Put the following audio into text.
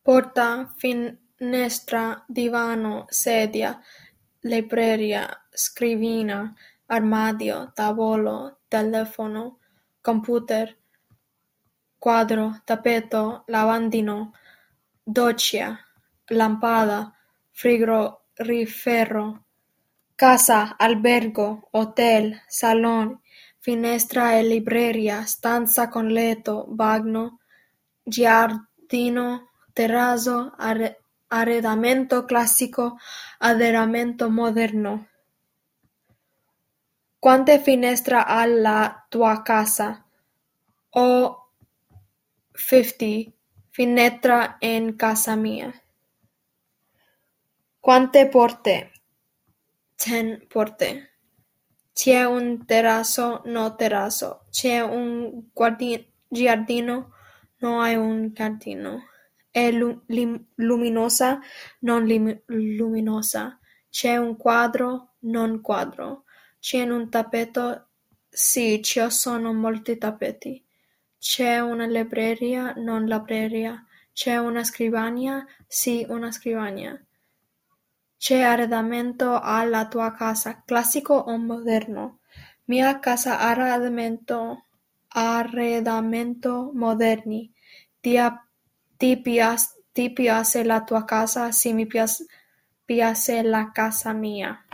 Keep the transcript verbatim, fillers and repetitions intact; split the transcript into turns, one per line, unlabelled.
Porta, finestra, divano, sedia, libreria, scrivania, armadio, tavolo, telefono, computer, quadro, tappeto, lavandino, doccia, lampada, frigorifero, casa, albergo, hotel, salón, finestra e libreria, stanza con letto, bagno, giardino, terrazzo, arre- arredamento classico, arredamento moderno. Quante finestre ha la tua casa? Ho cinquanta finestre in casa mia. Quante porte? Ten porte. C'è un terrazzo? No terrazzo. C'è un guardi- giardino? No hay un giardino. È lu- lim- luminosa? Non lim- luminosa. C'è un quadro? Non quadro. C'è un tappeto? Sì, ci sono molti tappeti. C'è una libreria? Non libreria. C'è una scrivania? Sì, una scrivania. C'è arredamento alla tua casa, classico o moderno? Mia casa ha arredamento, arredamento moderni. Ti, a- ti piace, ti piace la tua casa? Sì, mi piace, piace la casa mia.